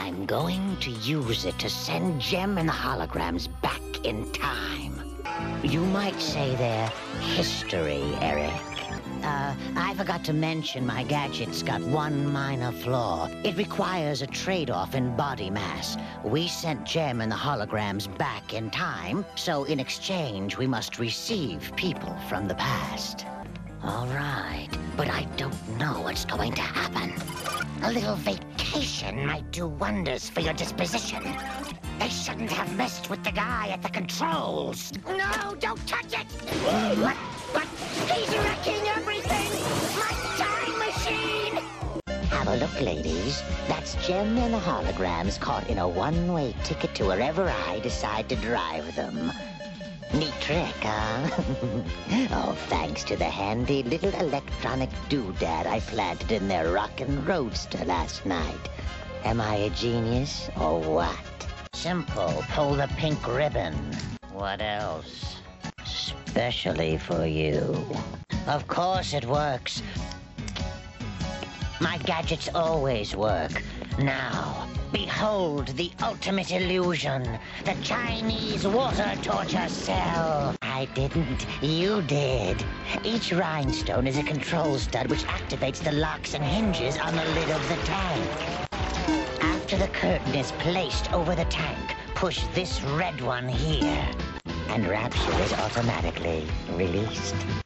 I'm going to use it to send Jem and the holograms back in time. You might say they're history, Eric. I forgot to mention my gadget's got one minor flaw. It requires a trade-off in body mass. We sent Jem and the holograms back in time, so in exchange, we must receive people from the past. All right, but I don't know what's going to happen. A little vacation might do wonders for your disposition. They shouldn't have messed with the guy at the controls. No, don't touch it! But he's wrecking everything! My time machine! Have a look, ladies. That's Jem and the holograms caught in a one-way ticket to wherever I decide to drive them. Neat trick, huh? Oh, thanks to the handy little electronic doodad I planted in their rockin' roadster last night. Am I a genius, or what? Simple, pull the pink ribbon. What else? Especially for you. Of course it works. My gadgets always work. Now, behold the ultimate illusion. The Chinese water torture cell. I didn't. You did. Each rhinestone is a control stud which activates the locks and hinges on the lid of the tank. After the curtain is placed over the tank, push this red one here, and Rapture is automatically released.